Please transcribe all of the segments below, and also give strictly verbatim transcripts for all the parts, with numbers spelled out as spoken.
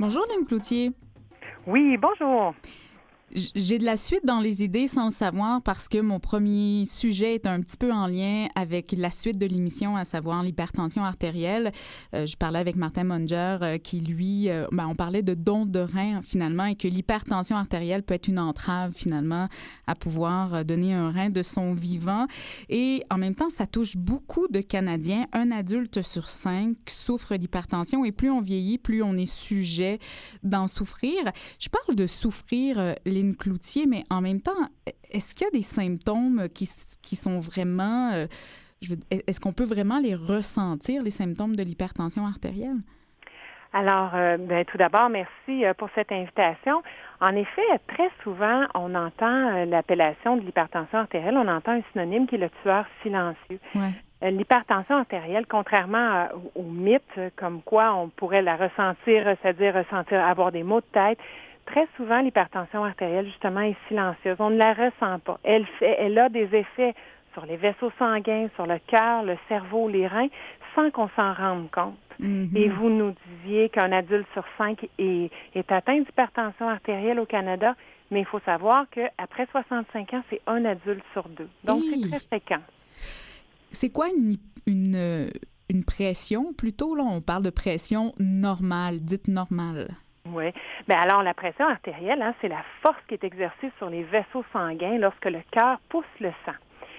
Bonjour, Lynne Cloutier. Oui, bonjour. J'ai de la suite dans les idées sans le savoir parce que mon premier sujet est un petit peu en lien avec la suite de l'émission, à savoir l'hypertension artérielle. Euh, je parlais avec Martin Munger euh, qui, lui, euh, ben, on parlait de don de rein finalement et que l'hypertension artérielle peut être une entrave finalement à pouvoir donner un rein de son vivant. Et en même temps, ça touche beaucoup de Canadiens. Un adulte sur cinq souffre d'hypertension et plus on vieillit, plus on est sujet d'en souffrir. Je parle de souffrir, euh, les Cloutier, mais en même temps, est-ce qu'il y a des symptômes qui, qui sont vraiment... Euh, je veux, est-ce qu'on peut vraiment les ressentir, les symptômes de l'hypertension artérielle? Alors, euh, ben, tout d'abord, merci euh, pour cette invitation. En effet, très souvent, on entend euh, l'appellation de l'hypertension artérielle, on entend un synonyme qui est le tueur silencieux. Ouais. Euh, l'hypertension artérielle, contrairement à, au mythe, comme quoi on pourrait la ressentir, c'est-à-dire ressentir, avoir des maux de tête, très souvent, l'hypertension artérielle, justement, est silencieuse. On ne la ressent pas. Elle fait, elle a des effets sur les vaisseaux sanguins, sur le cœur, le cerveau, les reins, sans qu'on s'en rende compte. Mm-hmm. Et vous nous disiez qu'un adulte sur cinq est, est atteint d'hypertension artérielle au Canada, mais il faut savoir qu'après soixante-cinq ans, c'est un adulte sur deux. Donc, hey. C'est très fréquent. C'est quoi une, une, une pression? Plutôt, là, on parle de pression normale, dite normale. Oui. Bien, alors, la pression artérielle, hein, c'est la force qui est exercée sur les vaisseaux sanguins lorsque le cœur pousse le sang.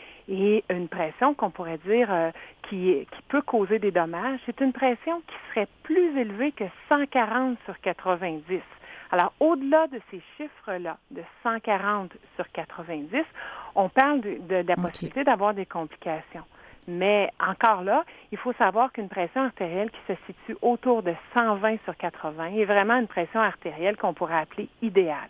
Et une pression qu'on pourrait dire euh, qui, qui peut causer des dommages, c'est une pression qui serait plus élevée que cent quarante sur quatre-vingt-dix. Alors, au-delà de ces chiffres-là, de cent quarante sur quatre-vingt-dix, on parle de, de, de la possibilité okay. d'avoir des complications. Mais encore là, il faut savoir qu'une pression artérielle qui se situe autour de cent vingt sur quatre-vingts est vraiment une pression artérielle qu'on pourrait appeler idéale.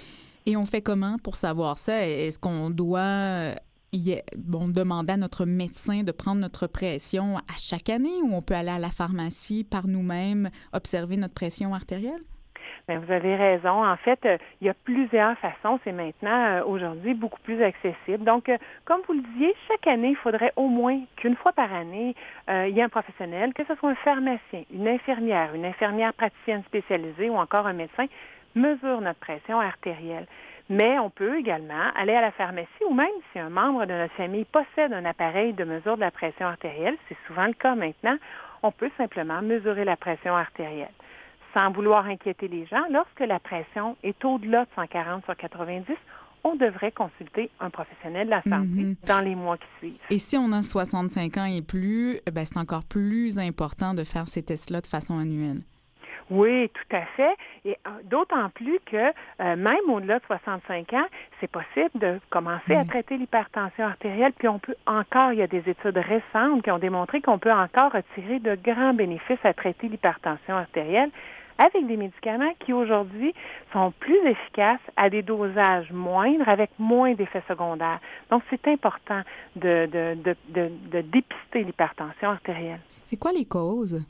Et on fait comment pour savoir ça? Est-ce qu'on doit y est, bon, demander à notre médecin de prendre notre pression à chaque année ou on peut aller à la pharmacie par nous-mêmes observer notre pression artérielle? Bien, vous avez raison. En fait, euh, il y a plusieurs façons. C'est maintenant, euh, aujourd'hui, beaucoup plus accessible. Donc, euh, comme vous le disiez, chaque année, il faudrait au moins qu'une fois par année, euh, il y ait un professionnel, que ce soit un pharmacien, une infirmière, une infirmière praticienne spécialisée ou encore un médecin, mesure notre pression artérielle. Mais on peut également aller à la pharmacie ou même si un membre de notre famille possède un appareil de mesure de la pression artérielle, c'est souvent le cas maintenant, on peut simplement mesurer la pression artérielle. Sans vouloir inquiéter les gens, lorsque la pression est au-delà de cent quarante sur quatre-vingt-dix, on devrait consulter un professionnel de la santé mm-hmm. dans les mois qui suivent. Et si on a soixante-cinq ans et plus, ben c'est encore plus important de faire ces tests-là de façon annuelle. Oui, tout à fait. Et d'autant plus que euh, même au-delà de soixante-cinq ans, c'est possible de commencer oui. à traiter l'hypertension artérielle. Puis on peut encore, il y a des études récentes qui ont démontré qu'on peut encore retirer de grands bénéfices à traiter l'hypertension artérielle avec des médicaments qui aujourd'hui sont plus efficaces à des dosages moindres avec moins d'effets secondaires. Donc, c'est important de, de, de, de, de dépister l'hypertension artérielle. C'est quoi les causes?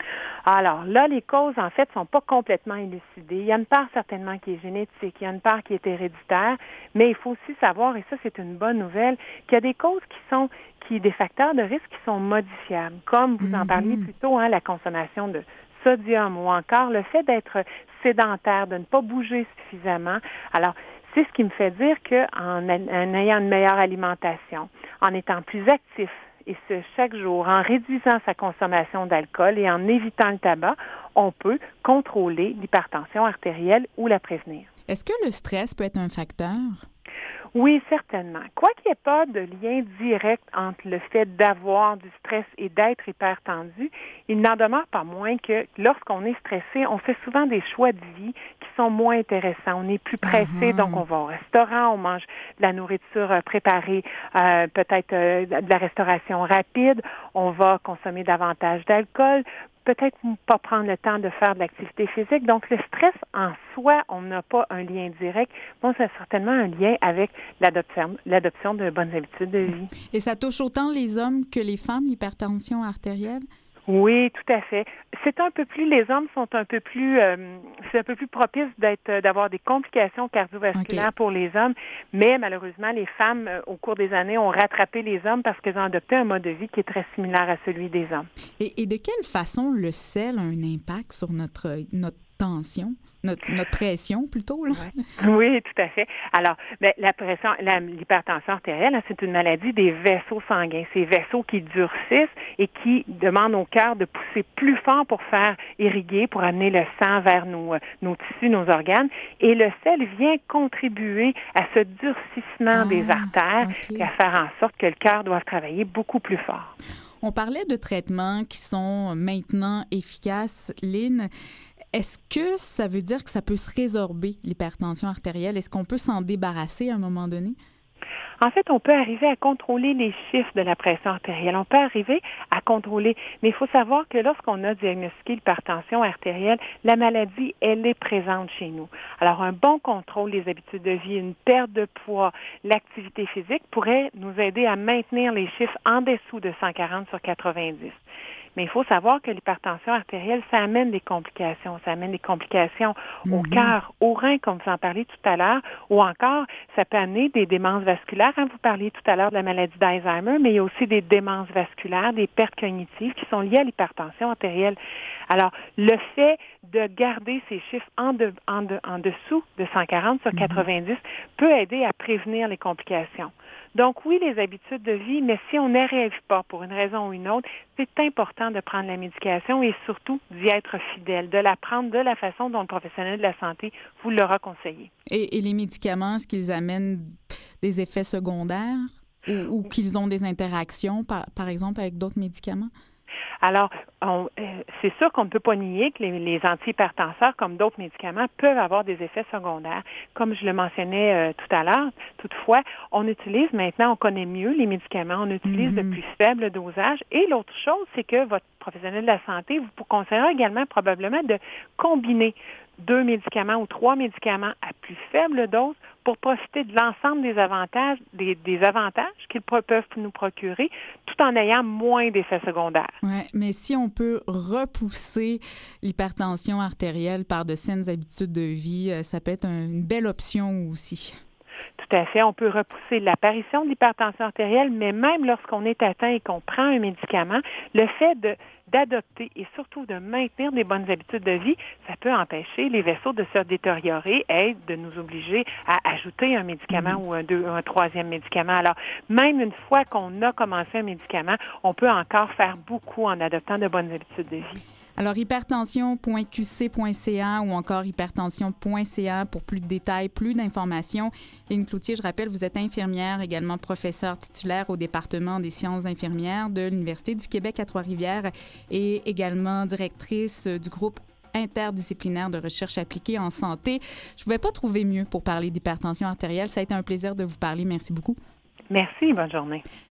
Alors là, les causes, en fait, sont pas complètement élucidées. Il y a une part certainement qui est génétique, il y a une part qui est héréditaire, mais il faut aussi savoir, et ça c'est une bonne nouvelle, qu'il y a des causes qui sont, qui des facteurs de risque qui sont modifiables, comme vous en parliez plus tôt, hein, la consommation de sodium ou encore le fait d'être sédentaire, de ne pas bouger suffisamment. Alors, c'est ce qui me fait dire qu'en en ayant une meilleure alimentation, en étant plus actif, et ce, chaque jour, en réduisant sa consommation d'alcool et en évitant le tabac, on peut contrôler l'hypertension artérielle ou la prévenir. Est-ce que le stress peut être un facteur? Oui, certainement. Quoi qu'il n'y ait pas de lien direct entre le fait d'avoir du stress et d'être hypertendu, il n'en demeure pas moins que lorsqu'on est stressé, on fait souvent des choix de vie qui sont moins intéressants. On est plus pressé, uh-huh. donc on va au restaurant, on mange de la nourriture préparée, euh, peut-être euh, de la restauration rapide, on va consommer davantage d'alcool, peut-être pas prendre le temps de faire de l'activité physique. Donc, le stress en soi, on n'a pas un lien direct. Bon, c'est certainement un lien avec l'adoption, l'adoption de bonnes habitudes de vie. Et ça touche autant les hommes que les femmes, l'hypertension artérielle? Oui, tout à fait. C'est un peu plus, les hommes sont un peu plus, euh, c'est un peu plus propice d'être, d'avoir des complications cardiovasculaires okay. pour les hommes, mais malheureusement, les femmes, euh, au cours des années, ont rattrapé les hommes parce qu'elles ont adopté un mode de vie qui est très similaire à celui des hommes. Et, et de quelle façon le sel a un impact sur notre, notre tension, notre, notre pression plutôt, là. Oui. Oui, tout à fait. Alors, ben, la pression, la, l'hypertension artérielle, hein, c'est une maladie des vaisseaux sanguins. Ces vaisseaux qui durcissent et qui demandent au cœur de pousser plus fort pour faire irriguer, pour amener le sang vers nos, nos tissus, nos organes. Et le sel vient contribuer à ce durcissement ah, des artères okay. et à faire en sorte que le cœur doit travailler beaucoup plus fort. On parlait de traitements qui sont maintenant efficaces. Lynn, est-ce que ça veut dire que ça peut se résorber, l'hypertension artérielle? Est-ce qu'on peut s'en débarrasser à un moment donné? En fait, on peut arriver à contrôler les chiffres de la pression artérielle. On peut arriver à contrôler, mais il faut savoir que lorsqu'on a diagnostiqué l'hypertension artérielle, la maladie, elle est présente chez nous. Alors, un bon contrôle des habitudes de vie, une perte de poids, l'activité physique pourrait nous aider à maintenir les chiffres en dessous de cent quarante sur quatre-vingt-dix. Mais il faut savoir que l'hypertension artérielle, ça amène des complications. Ça amène des complications mm-hmm. au cœur, au rein, comme vous en parliez tout à l'heure, ou encore, ça peut amener des démences vasculaires. Hein, vous parliez tout à l'heure de la maladie d'Alzheimer, mais il y a aussi des démences vasculaires, des pertes cognitives qui sont liées à l'hypertension artérielle. Alors, le fait de garder ces chiffres en, de, en, de, en dessous de cent quarante sur quatre-vingt-dix mm-hmm. peut aider à prévenir les complications. Donc oui, les habitudes de vie, mais si on n'y arrive pas pour une raison ou une autre, c'est important de prendre la médication et surtout d'y être fidèle, de la prendre de la façon dont le professionnel de la santé vous l'aura conseillé. Et, et les médicaments, est-ce qu'ils amènent des effets secondaires ou, ou qu'ils ont des interactions, par, par exemple, avec d'autres médicaments? Alors, on, euh, c'est sûr qu'on ne peut pas nier que les, les antihypertenseurs, comme d'autres médicaments, peuvent avoir des effets secondaires. Comme je le mentionnais euh, tout à l'heure, toutefois, on utilise maintenant, on connaît mieux les médicaments, on utilise mm-hmm. de plus faibles dosages. Et l'autre chose, c'est que votre professionnel de la santé vous conseillera également probablement de combiner deux médicaments ou trois médicaments à plus faible dose pour profiter de l'ensemble des avantages, des, des avantages qu'ils peuvent nous procurer, tout en ayant moins d'effets secondaires. Oui, mais si on peut repousser l'hypertension artérielle par de saines habitudes de vie, ça peut être un, une belle option aussi. Tout à fait. On peut repousser l'apparition de l'hypertension artérielle, mais même lorsqu'on est atteint et qu'on prend un médicament, le fait de, d'adopter et surtout de maintenir des bonnes habitudes de vie, ça peut empêcher les vaisseaux de se détériorer et de nous obliger à ajouter un médicament mmh. ou un, deux, un troisième médicament. Alors, même une fois qu'on a commencé un médicament, on peut encore faire beaucoup en adoptant de bonnes habitudes de vie. Alors, hypertension point q c point c a ou encore hypertension point c a pour plus de détails, plus d'informations. Lynn Cloutier, je rappelle, vous êtes infirmière, également professeure titulaire au département des sciences infirmières de l'Université du Québec à Trois-Rivières et également directrice du groupe interdisciplinaire de recherche appliquée en santé. Je ne pouvais pas trouver mieux pour parler d'hypertension artérielle. Ça a été un plaisir de vous parler. Merci beaucoup. Merci, bonne journée.